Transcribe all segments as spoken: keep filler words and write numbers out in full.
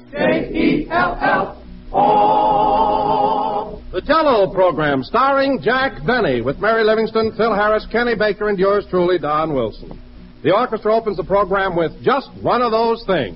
J E L L O. The Jell-O program, starring Jack Benny, with Mary Livingston, Phil Harris, Kenny Baker, and yours truly, Don Wilson. The orchestra opens the program with Just One of Those Things.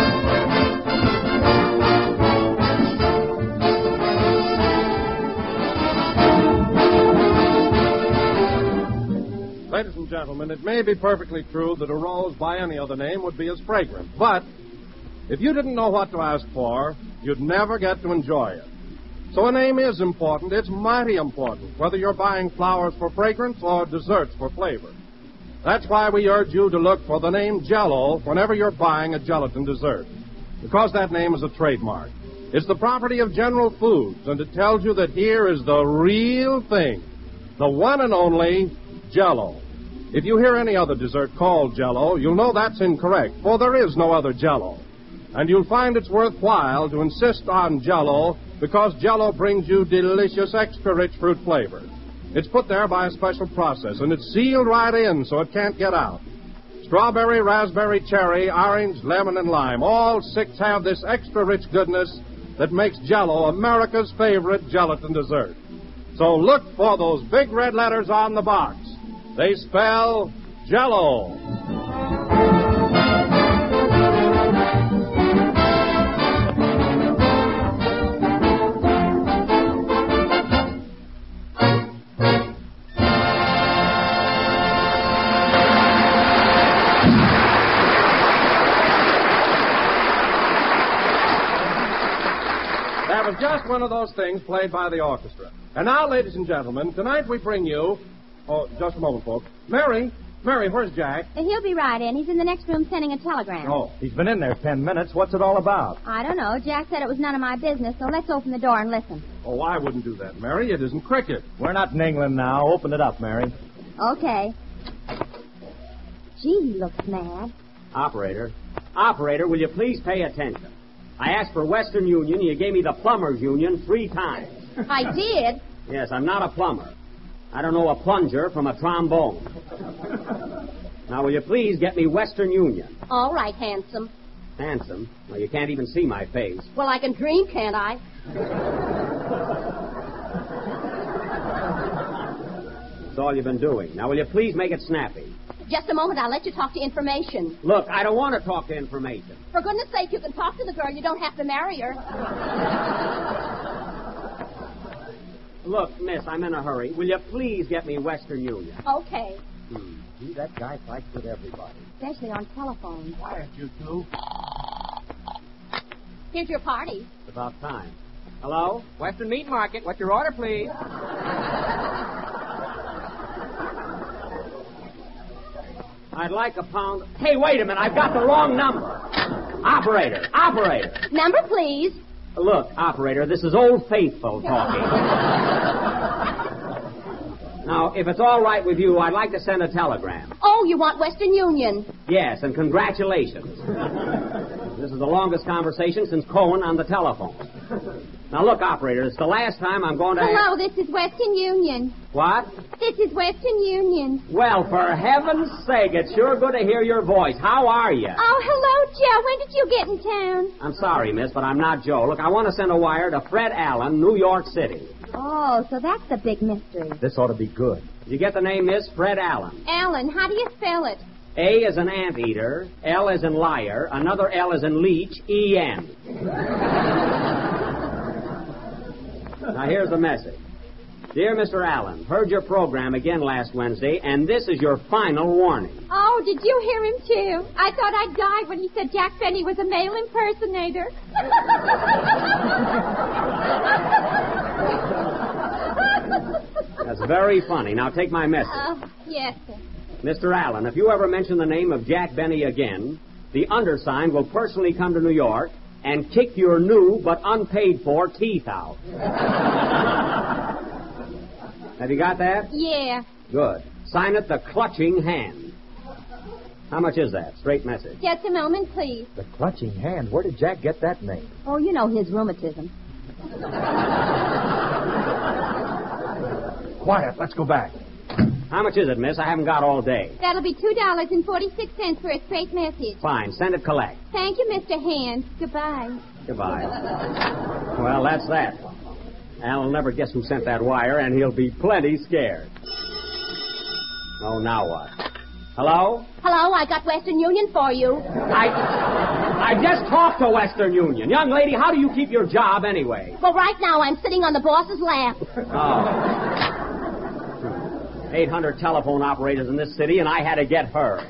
Ladies and gentlemen, it may be perfectly true that a rose by any other name would be as fragrant, but if you didn't know what to ask for, you'd never get to enjoy it. So a name is important. It's mighty important, whether you're buying flowers for fragrance or desserts for flavor. That's why we urge you to look for the name Jell-O whenever you're buying a gelatin dessert, because that name is a trademark. It's the property of General Foods, and it tells you that here is the real thing, the one and only Jell-O. If you hear any other dessert called Jell-O, you'll know that's incorrect, for there is no other Jell-O. And you'll find it's worthwhile to insist on Jell-O because Jell-O brings you delicious, extra-rich fruit flavor. It's put there by a special process, and it's sealed right in so it can't get out. Strawberry, raspberry, cherry, orange, lemon, and lime, all six have this extra-rich goodness that makes Jell-O America's favorite gelatin dessert. So look for those big red letters on the box. They spell Jell-O. That was just one of those things played by the orchestra. And now, ladies and gentlemen, tonight we bring you... Oh, just a moment, folks. Mary, Mary, where's Jack? Uh, he'll be right in. He's in the next room sending a telegram. Oh, he's been in there ten minutes. What's it all about? I don't know. Jack said it was none of my business, so let's open the door and listen. Oh, I wouldn't do that, Mary. It isn't cricket. We're not in England now. Open it up, Mary. Okay. Gee, he looks mad. Operator. Operator, will you please pay attention? I asked for Western Union. You gave me the Plumbers Union three times. I did? Yes, I'm not a plumber. I don't know a plunger from a trombone. Now, will you please get me Western Union? All right, handsome. Handsome? Well, you can't even see my face. Well, I can dream, can't I? That's all you've been doing. Now, will you please make it snappy? Just a moment. I'll let you talk to information. Look, I don't want to talk to information. For goodness sake, you can talk to the girl. You don't have to marry her. Look, miss, I'm in a hurry. Will you please get me Western Union? Okay. Hmm. See, that guy fights with everybody. Especially on telephone. Quiet, you two. Here's your party. It's about time. Hello? Western Meat Market. What's your order, please? I'd like a pound... Hey, wait a minute. I've got the wrong number. Operator. Operator. Number, please. Look, operator, this is Old Faithful talking. Now, if it's all right with you, I'd like to send a telegram. Oh, you want Western Union? Yes, and congratulations. This is the longest conversation since Cohen on the telephone. Now, look, operator, it's the last time I'm going to... Hello, this is Western Union. What? This is Western Union. Well, for heaven's sake, it's sure good to hear your voice. How are you? Oh, hello, Joe. When did you get in town? I'm sorry, miss, but I'm not Joe. Look, I want to send a wire to Fred Allen, New York City. Oh, so that's the big mystery. This ought to be good. Did you get the name, miss? Fred Allen. Allen, how do you spell it? A as in anteater, L as in liar, another L as in leech, E N. Now, here's the message. Dear Mister Allen, heard your program again last Wednesday, and this is your final warning. Oh, did you hear him, too? I thought I'd die when he said Jack Benny was a male impersonator. That's very funny. Now, take my message. Oh, yes, sir. Mister Allen, if you ever mention the name of Jack Benny again, the undersigned will personally come to New York and kick your new but unpaid for teeth out. Have you got that? Yeah. Good. Sign it the Clutching Hand. How much is that? Straight message. Just a moment, please. The Clutching Hand? Where did Jack get that name? Oh, you know his rheumatism. Quiet. Let's go back. How much is it, miss? I haven't got all day. That'll be two dollars and forty-six cents for a straight message. Fine. Send it collect. Thank you, Mister Hand. Goodbye. Goodbye. Well, that's that. Al will never guess who sent that wire, and he'll be plenty scared. Oh, now what? Hello? Hello, I got Western Union for you. I I just talked to Western Union. Young lady, how do you keep your job anyway? Well, right now I'm sitting on the boss's lap. Oh. eight hundred telephone operators in this city, and I had to get her.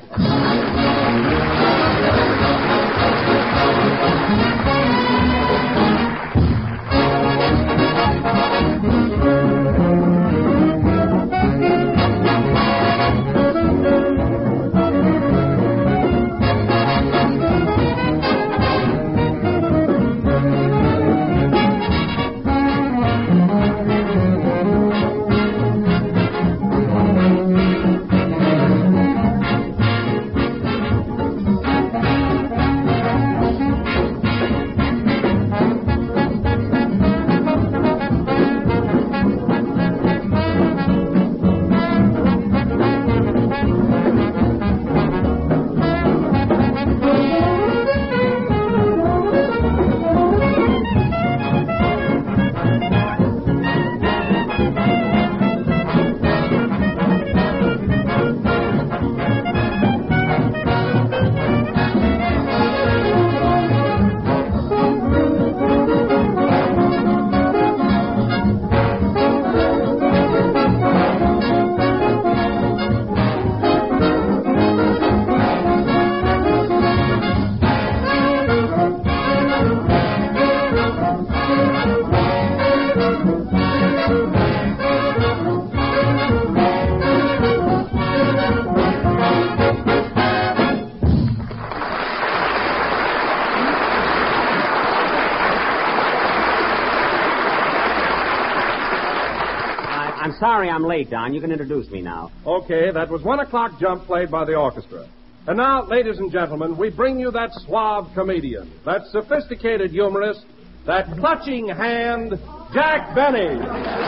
Sorry I'm late, Don. You can introduce me now. Okay, that was One O'Clock Jump played by the orchestra. And now, ladies and gentlemen, we bring you that suave comedian, that sophisticated humorist, that clutching hand, Jack Benny.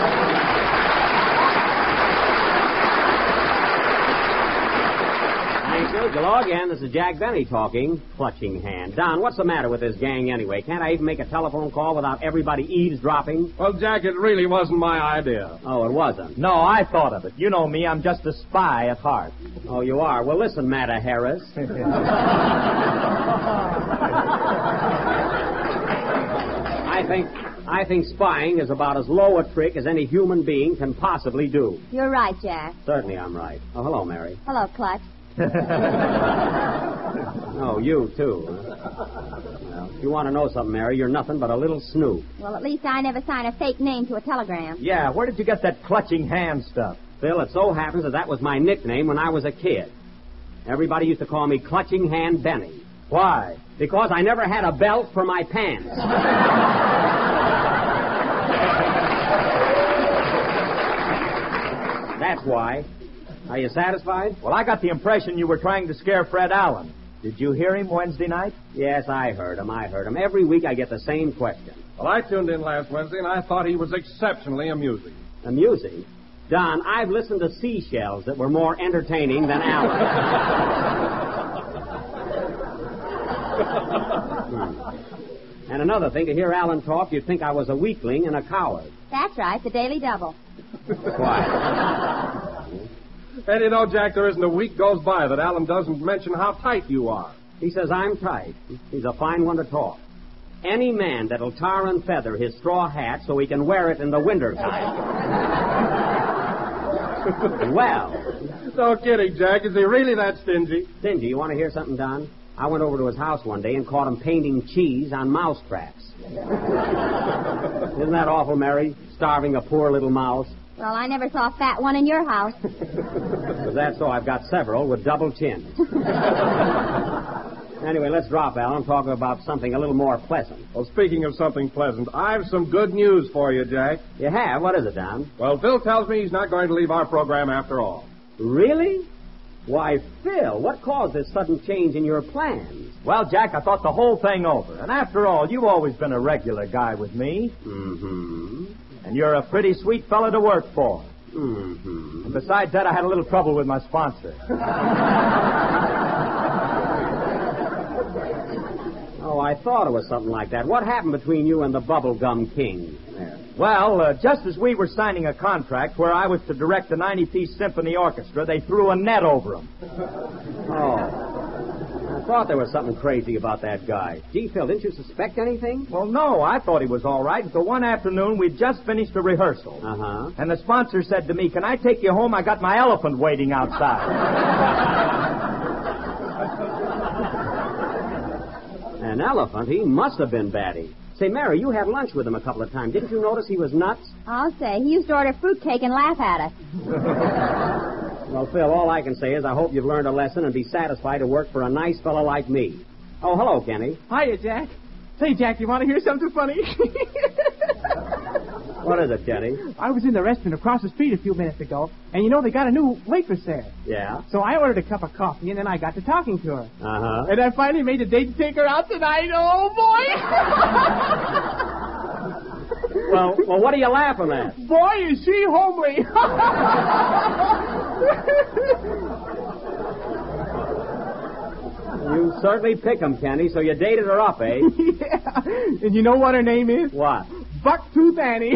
Thank you. Hello again. This is Jack Benny talking. Clutching hand. Don, what's the matter with this gang anyway? Can't I even make a telephone call without everybody eavesdropping? Well, Jack, it really wasn't my idea. Oh, it wasn't? No, I thought of it. You know me, I'm just a spy at heart. Oh, you are? Well, listen, Matta Harris. I think... I think spying is about as low a trick as any human being can possibly do. You're right, Jack. Certainly I'm right. Oh, hello, Mary. Hello, Clutch. Oh, you, too. Huh? Well, if you want to know something, Mary, you're nothing but a little snoop. Well, at least I never sign a fake name to a telegram. Yeah, where did you get that clutching hand stuff? Phil, it so happens that that was my nickname when I was a kid. Everybody used to call me Clutching Hand Benny. Why? Because I never had a belt for my pants. That's why. Are you satisfied? Well, I got the impression you were trying to scare Fred Allen. Did you hear him Wednesday night? Yes, I heard him. I heard him. Every week I get the same question. Well, I tuned in last Wednesday, and I thought he was exceptionally amusing. Amusing? Don, I've listened to seashells that were more entertaining than Allen. hmm. And another thing, to hear Allen talk, you'd think I was a weakling and a coward. That's right, the Daily Double. Why? And you know, Jack, there isn't a week goes by that Allen doesn't mention how tight you are. He says I'm tight. He's a fine one to talk. Any man that'll tar and feather his straw hat so he can wear it in the wintertime. Well. No kidding, Jack. Is he really that stingy? Stingy? You want to hear something, Don? I went over to his house one day and caught him painting cheese on mouse traps. Isn't that awful, Mary? Starving a poor little mouse. Well, I never saw a fat one in your house. Is that so? I've got several with double chins. Anyway, let's drop Al and talk about something a little more pleasant. Well, speaking of something pleasant, I've some good news for you, Jack. You have? What is it, Don? Well, Phil tells me he's not going to leave our program after all. Really? Why, Phil, what caused this sudden change in your plans? Well, Jack, I thought the whole thing over. And after all, you've always been a regular guy with me. Mm-hmm. And you're a pretty sweet fella to work for. Mm-hmm. And besides that, I had a little trouble with my sponsor. Oh, I thought it was something like that. What happened between you and the Bubblegum King? There. Well, uh, just as we were signing a contract where I was to direct the ninety-piece symphony orchestra, they threw a net over him. Oh. I thought there was something crazy about that guy. Gee, Phil, didn't you suspect anything? Well, no, I thought he was all right until one afternoon we'd just finished a rehearsal. Uh-huh. And the sponsor said to me, "Can I take you home? I got my elephant waiting outside." An elephant? He must have been batty. Say, Mary, you had lunch with him a couple of times. Didn't you notice he was nuts? I'll say. He used to order fruitcake and laugh at us. Well, Phil, all I can say is I hope you've learned a lesson and be satisfied to work for a nice fellow like me. Oh, hello, Kenny. Hiya, Jack. Say, Jack, you want to hear something funny? What is it, Kenny? I was in the restaurant across the street a few minutes ago, and you know they got a new waitress there. Yeah? So I ordered a cup of coffee, and then I got to talking to her. Uh-huh. And I finally made a date to take her out tonight. Oh, boy! well, well, what are you laughing at? Boy, is she homely! You certainly pick 'em, Kenny, so you dated her up, eh? Yeah. And you know what her name is? What? Bucktooth Annie.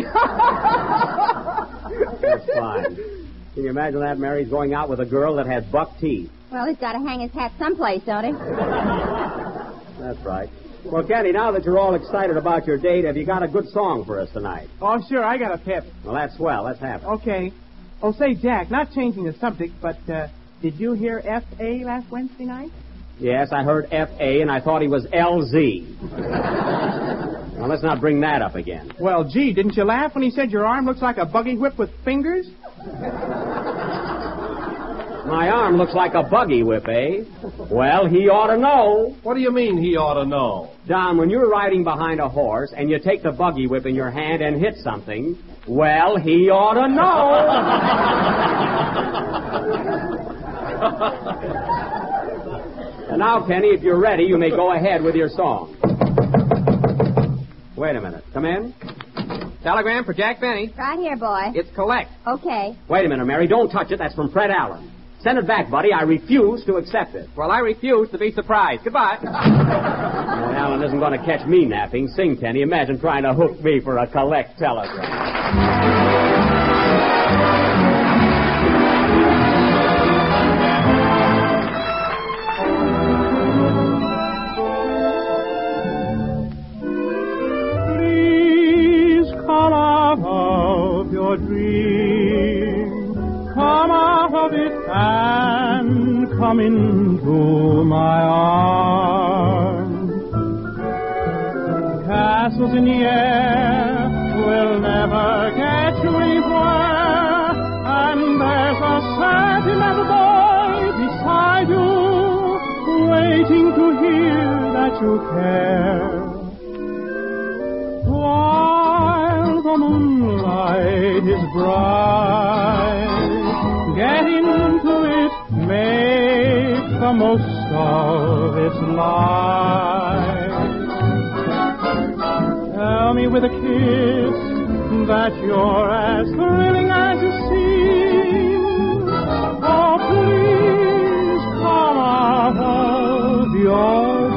That's fine. Can you imagine that? Mary's going out with a girl that has buck teeth. Well, he's got to hang his hat someplace, don't he? That's right. Well, Kenny, now that you're all excited about your date, have you got a good song for us tonight? Oh, sure, I got a pip. Well, that's swell. Let's have it. Okay. Oh, say, Jack, not changing the subject, but uh, did you hear F A last Wednesday night? Yes, I heard F A, and I thought he was L Z. Now, let's not bring that up again. Well, gee, didn't you laugh when he said your arm looks like a buggy whip with fingers? My arm looks like a buggy whip, eh? Well, he ought to know. What do you mean he ought to know? Don, when you're riding behind a horse and you take the buggy whip in your hand and hit something, well, he ought to know. And now, Kenny, if you're ready, you may go ahead with your song. Wait a minute. Come in. Telegram for Jack Benny. Right here, boy. It's collect. Okay. Wait a minute, Mary. Don't touch it. That's from Fred Allen. Send it back, buddy. I refuse to accept it. Well, I refuse to be surprised. Goodbye. Well, Allen isn't going to catch me napping. Sing, Kenny. Imagine trying to hook me for a collect telegram. Come into my arms. Castles in the air will never get you anywhere, and there's a sentimental boy beside you, waiting to hear that you care. While the moonlight is bright, get into it, make the most of its light. Tell me with a kiss that you're as thrilling as you seem. Oh, please come out of your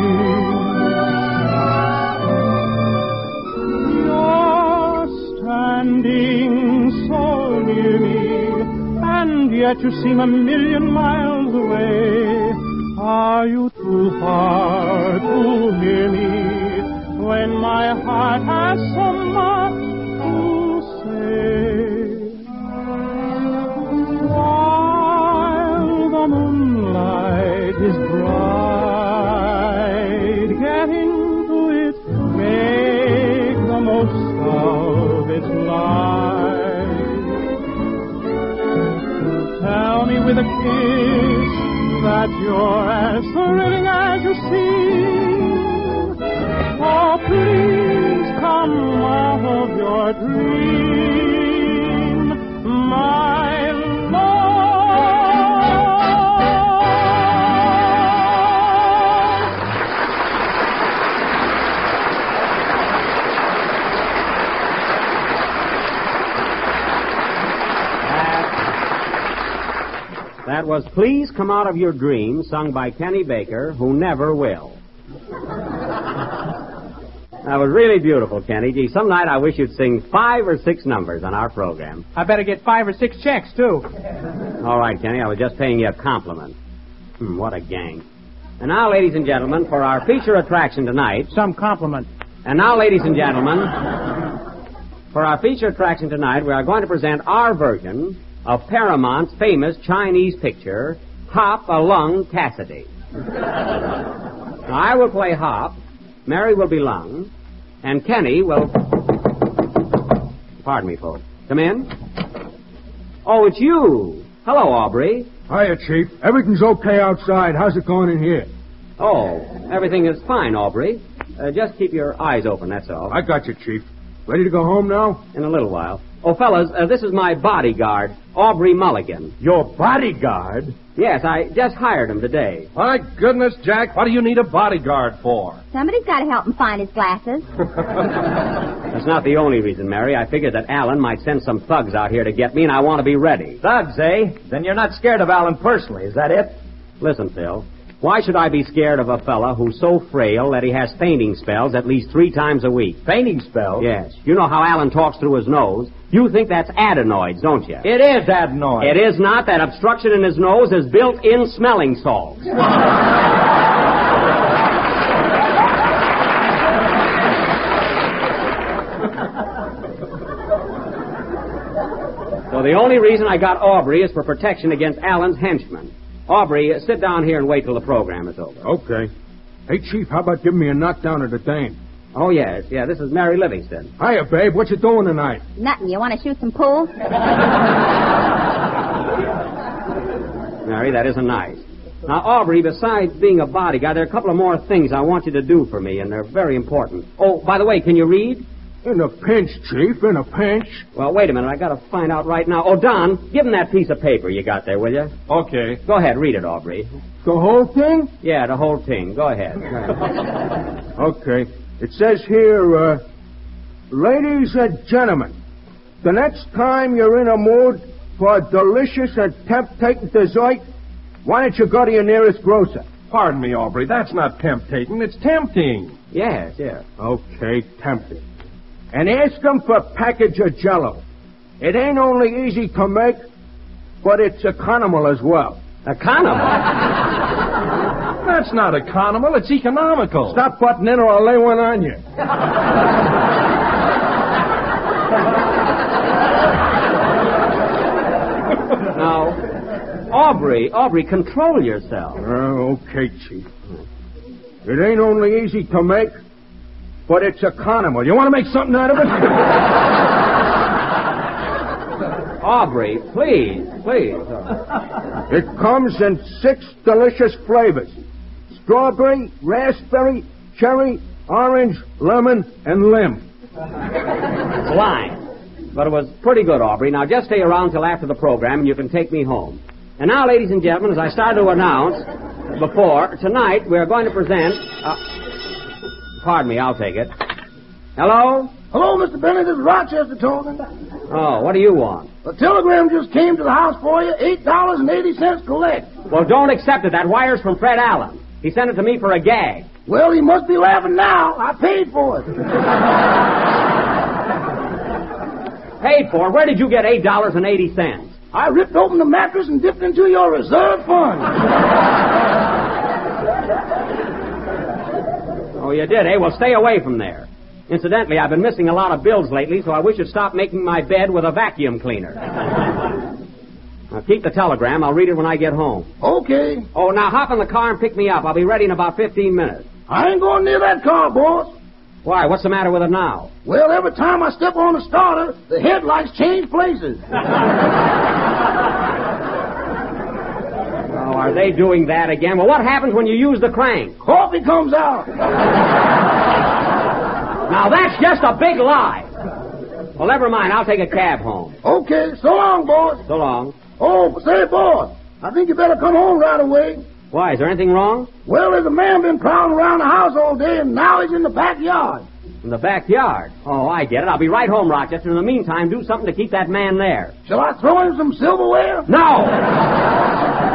dream. You're standing so near me, and yet you seem a million miles away. Are you too far to hear me when my heart has so much to say? While the moonlight is bright, get into it, make the most of its light. Tell me with a kiss that you're as thrilling as you seem. Oh, please come out of your dream, my love. That was Please Come Out of Your Dream, sung by Kenny Baker, who never will. That was really beautiful, Kenny. Gee, some night I wish you'd sing five or six numbers on our program. I better get five or six checks, too. All right, Kenny, I was just paying you a compliment. Hmm, what a gang. And now, ladies and gentlemen, for our feature attraction tonight... Some compliment. And now, ladies and gentlemen, for our feature attraction tonight, we are going to present our version of Paramount's famous Chinese picture, Hop Along Cassidy. Now, I will play Hop, Mary will be Lung, and Kenny will... Pardon me, folks. Come in. Oh, it's you. Hello, Aubrey. Hiya, Chief. Everything's okay outside. How's it going in here? Oh, everything is fine, Aubrey. Uh, just keep your eyes open, that's all. I got you, Chief. Ready to go home now? In a little while. Oh, fellas, uh, this is my bodyguard, Aubrey Mulligan. Your bodyguard? Yes, I just hired him today. My goodness, Jack, what do you need a bodyguard for? Somebody's got to help him find his glasses. That's not the only reason, Mary. I figured that Alan might send some thugs out here to get me, and I want to be ready. Thugs, eh? Then you're not scared of Alan personally, is that it? Listen, Phil. Why should I be scared of a fella who's so frail that he has fainting spells at least three times a week? Fainting spells? Yes. You know how Alan talks through his nose? You think that's adenoids, don't you? It is adenoids. It is not. That obstruction in his nose is built-in smelling salts. So the only reason I got Aubrey is for protection against Alan's henchmen. Aubrey, uh, sit down here and wait till the program is over. Okay. Hey, Chief, how about giving me a knockdown at the Dame? Oh, yes. Yeah, this is Mary Livingston. Hiya, babe. What you doing tonight? Nothing. You want to shoot some pool? Mary, that isn't nice. Now, Aubrey, besides being a bodyguard, there are a couple of more things I want you to do for me, and they're very important. Oh, by the way, can you read? In a pinch, Chief, in a pinch. Well, wait a minute. I got to find out right now. Oh, Don, give him that piece of paper you got there, will you? Okay. Go ahead, read it, Aubrey. The whole thing? Yeah, the whole thing. Go ahead. Go ahead. Okay. It says here, uh, ladies and gentlemen, the next time you're in a mood for a delicious and tempting dessert, why don't you go to your nearest grocer? Pardon me, Aubrey. That's not temptating. It's tempting. Yes, yes. Okay, tempting. And ask them for a package of Jell-O. It ain't only easy to make, but it's economical as well. Economical? That's not economical. It's economical. Stop butting in or I'll lay one on you. Now, Aubrey, Aubrey, control yourself. Uh, okay, Chief. It ain't only easy to make, but it's economical. You want to make something out of it? Aubrey, please, please. It comes in six delicious flavors. Strawberry, raspberry, cherry, orange, lemon, and limb. Blind. But it was pretty good, Aubrey. Now, just stay around till after the program, and you can take me home. And now, ladies and gentlemen, as I started to announce before, tonight we're going to present... Uh, pardon me, I'll take it. Hello? Hello, Mister Benny. This is Rochester talking. Oh, what do you want? A telegram just came to the house for you. eight dollars and eighty cents collect. Well, don't accept it. That wire's from Fred Allen. He sent it to me for a gag. Well, he must be laughing now. I paid for it. Paid for? Where did you get eight dollars and eighty cents? I ripped open the mattress and dipped into your reserve fund. Oh, you did, eh? Well, stay away from there. Incidentally, I've been missing a lot of bills lately, so I wish you'd stop making my bed with a vacuum cleaner. Now, keep the telegram. I'll read it when I get home. Okay. Oh, now hop in the car and pick me up. I'll be ready in about fifteen minutes. I ain't going near that car, boss. Why? What's the matter with it now? Well, every time I step on the starter, the headlights change places. Oh, are they doing that again? Well, what happens when you use the crank? Coffee comes out. Now, that's just a big lie. Well, never mind. I'll take a cab home. Okay. So long, boss. So long. Oh, say, boss, I think you better come home right away. Why? Is there anything wrong? Well, there's a man been prowling around the house all day, and now he's in the backyard. In the backyard? Oh, I get it. I'll be right home, Rochester. In the meantime, do something to keep that man there. Shall I throw him some silverware? No!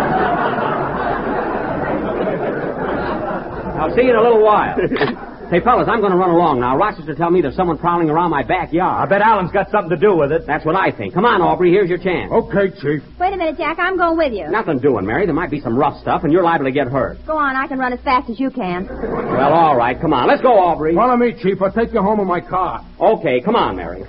I'll see you in a little while. Hey, fellas, I'm going to run along now. Rochester tell me there's someone prowling around my backyard. I bet Alan's got something to do with it. That's what I think. Come on, Aubrey. Here's your chance. Okay, Chief. Wait a minute, Jack. I'm going with you. Nothing doing, Mary. There might be some rough stuff, and you're liable to get hurt. Go on. I can run as fast as you can. Well, all right. Come on. Let's go, Aubrey. Follow me, Chief. I'll take you home in my car. Okay. Come on, Mary.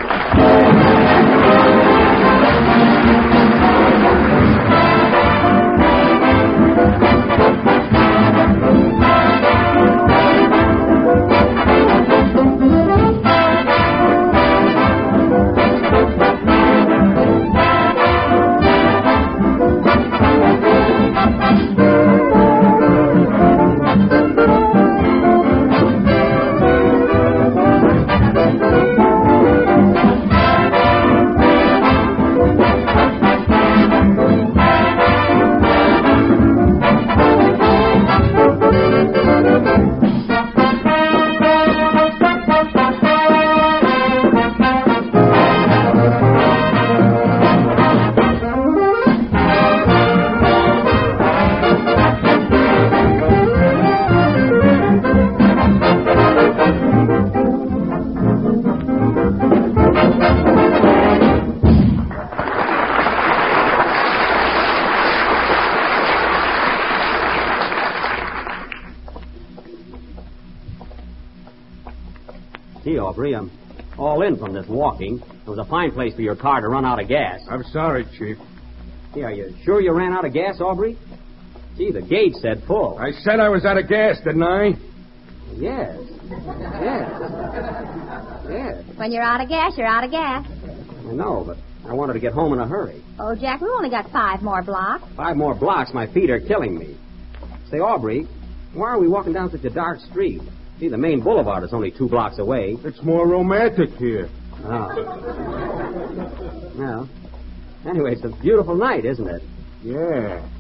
Gee, Aubrey, I'm all in from this walking. It was a fine place for your car to run out of gas. I'm sorry, Chief. Gee, are you sure you ran out of gas, Aubrey? Gee, the gauge said full. I said I was out of gas, didn't I? Yes. Yes. Yes. When you're out of gas, you're out of gas. I know, but I wanted to get home in a hurry. Oh, Jack, we've only got five more blocks. Five more blocks, my feet are killing me. Say, Aubrey, why are we walking down such a dark street? See, the main boulevard is only two blocks away. It's more romantic here. Oh. Well, anyway, it's a beautiful night, isn't it? Yeah.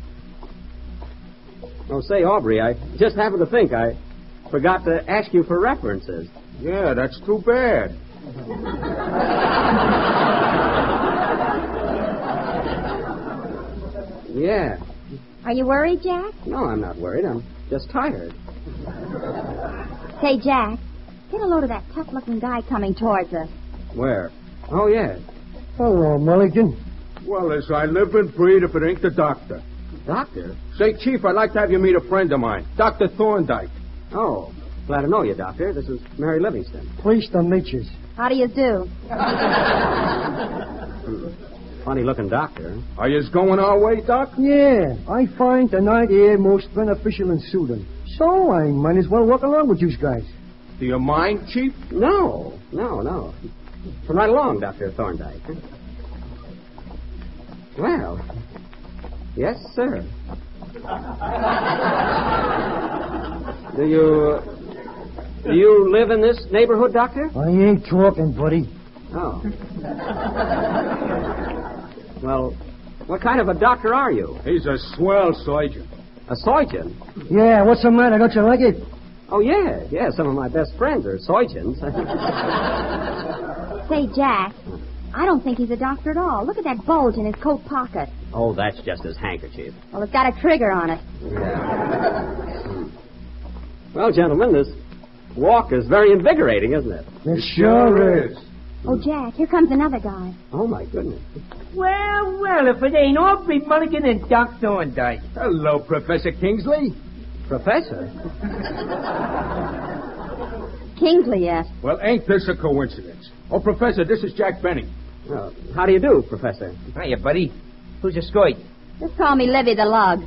Oh, say, Aubrey, I just happened to think I forgot to ask you for references. Yeah, that's too bad. Yeah. Are you worried, Jack? No, I'm not worried. I'm just tired. Say, Jack, get a load of that tough-looking guy coming towards us. Where? Oh, yeah. Hello, Mulligan. Well, as I live and breathe, if it ain't the doctor. Doctor? Say, Chief, I'd like to have you meet a friend of mine, Doctor Thorndyke. Oh, glad to know you, Doctor. This is Mary Livingston. Pleased to meet you. How do you do? Funny-looking doctor. Are you going our way, Doc? Yeah, I find the night air most beneficial and soothing. So I might as well walk along with you guys. Do you mind, Chief? No, no, no. Come right along, Doctor Thorndyke. Well, yes, sir. Do you... Do you live in this neighborhood, Doctor? I ain't talking, buddy. Oh. Well, what kind of a doctor are you? He's a swell surgeon. A surgeon? Yeah, what's the matter? Don't you like it? Oh, yeah, yeah. Some of my best friends are surgeons. Say, Jack, I don't think he's a doctor at all. Look at that bulge in his coat pocket. Oh, that's just his handkerchief. Well, it's got a trigger on it. Yeah. Well, gentlemen, this walk is very invigorating, isn't it? It sure is. Oh, Jack, here comes another guy. Oh, my goodness. Well, well, if it ain't Aubrey Mulligan and Doc Thorndyke. Hello, Professor Kingsley. Professor? Kingsley, yes. Well, ain't this a coincidence? Oh, Professor, this is Jack Benny. Well, how do you do, Professor? Hiya, buddy. Who's your scoit? Just call me Livy the Lug.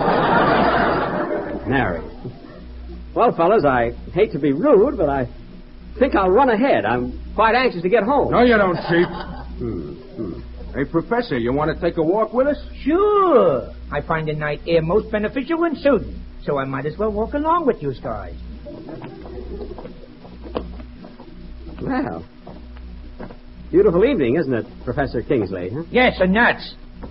Mary. Well, fellas, I hate to be rude, but I think I'll run ahead. I'm quite anxious to get home. No, you don't, Chief. Hmm. hmm. Hey, Professor, you want to take a walk with us? Sure. I find the night air most beneficial and soothing, so I might as well walk along with you guys. Well, beautiful evening, isn't it, Professor Kingsley? Huh? Yes, and nuts.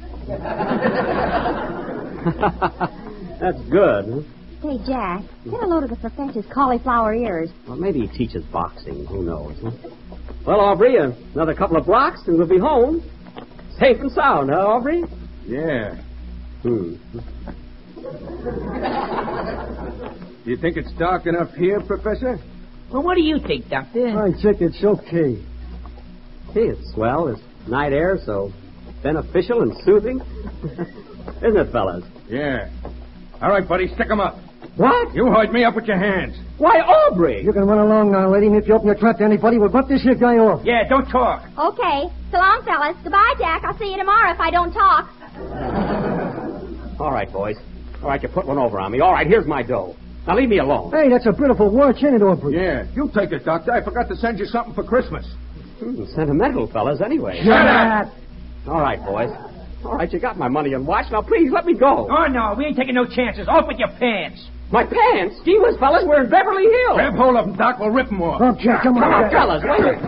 That's good. Huh? Say, Jack, get a load of the professor's cauliflower ears. Well, maybe he teaches boxing. Who knows? Huh? Well, Aubrey, another couple of blocks and we'll be home. Safe and sound, huh, Aubrey? Yeah. Hmm. Do you think it's dark enough here, Professor? Well, what do you think, Doctor? I think it's okay. Gee, it's swell. This night air so beneficial and soothing. Isn't it, fellas? Yeah. All right, buddy, stick 'em up. What? You hold me up with your hands. Why, Aubrey! You can run along now, lady, and if you open your trap to anybody, we'll butt this here guy off. Yeah, don't talk. Okay. So long, fellas. Goodbye, Jack. I'll see you tomorrow if I don't talk. All right, boys. All right, you put one over on me. All right, here's my dough. Now leave me alone. Hey, that's a beautiful watch, ain't it, Aubrey? Yeah, you take it, Doctor. I forgot to send you something for Christmas. Hmm, sentimental, fellas, anyway. Shut up! All right, boys. All right, you got my money and watch. Now, please, let me go. Oh, no, we ain't taking no chances. Off with your pants. My pants? Gee whiz, fellas, we're in Beverly Hills. Grab hold of them, Doc. We'll rip them off. Oh, Jack, come on. Come on, fellas, wait a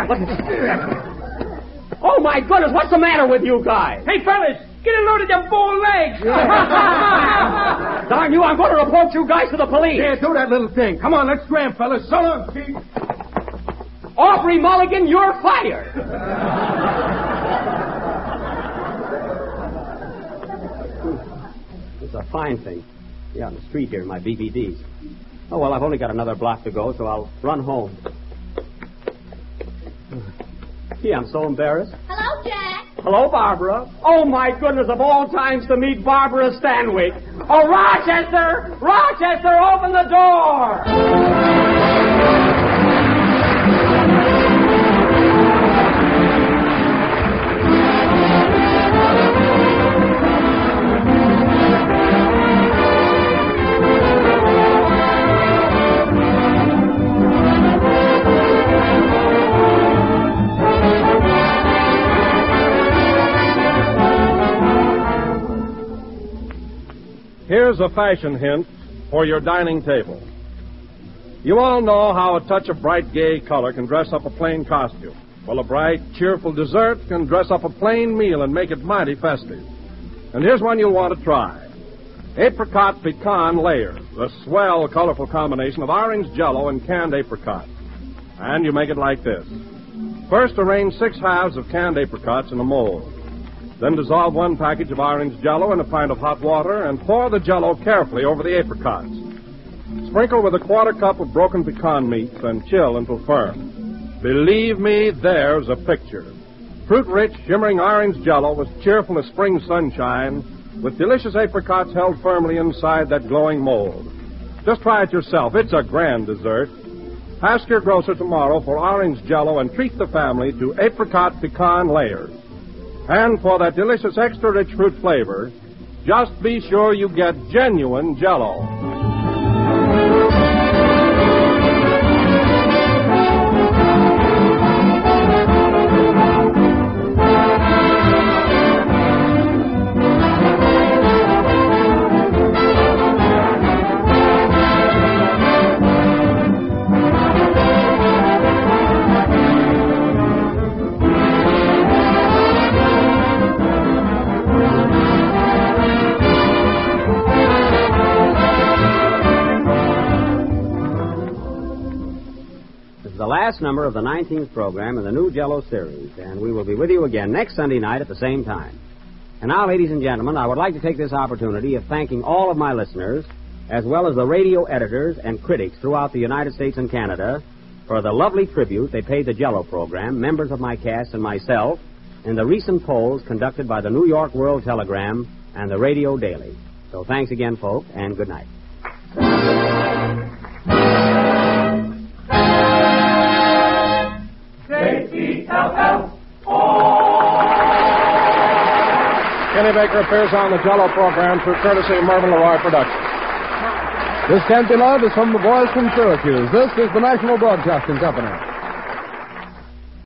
Oh, my goodness, what's the matter with you guys? Hey, fellas, get a load of them bull legs. Darn you, I'm going to report you guys to the police. Yeah, do that little thing. Come on, let's scram, fellas. So long, Chief. Aubrey Mulligan, you're fired. It's a fine thing. Yeah, on the street here in my B B Ds. Oh, well, I've only got another block to go, so I'll run home. Gee, I'm so embarrassed. Hello, Jack. Hello, Barbara. Oh, my goodness, of all times to meet Barbara Stanwyck. Oh, Rochester! Rochester, open the door! Here's a fashion hint for your dining table. You all know how a touch of bright, gay color can dress up a plain costume. Well, a bright, cheerful dessert can dress up a plain meal and make it mighty festive. And here's one you'll want to try. Apricot pecan layers, a swell, colorful combination of orange jello and canned apricot. And you make it like this. First, arrange six halves of canned apricots in a mold. Then dissolve one package of orange jello in a pint of hot water and pour the jello carefully over the apricots. Sprinkle with a quarter cup of broken pecan meat and chill until firm. Believe me, there's a picture. Fruit-rich, shimmering orange jello with cheerful as spring sunshine, with delicious apricots held firmly inside that glowing mold. Just try it yourself. It's a grand dessert. Ask your grocer tomorrow for orange jello and treat the family to apricot pecan layers. And for that delicious extra-rich fruit flavor, just be sure you get genuine Jell-O. Last number of the nineteenth program in the new Jell-O series, and we will be with you again next Sunday night at the same time. And now, ladies and gentlemen, I would like to take this opportunity of thanking all of my listeners, as well as the radio editors and critics throughout the United States and Canada, for the lovely tribute they paid the Jell-O program, members of my cast and myself, in the recent polls conducted by the New York World Telegram and the Radio Daily. So thanks again, folks, and good night. Kenny Baker appears on the Jell-O program through courtesy of Mervyn LeRoy Productions. This can't be love is from the boys from Syracuse. This is the National Broadcasting Company.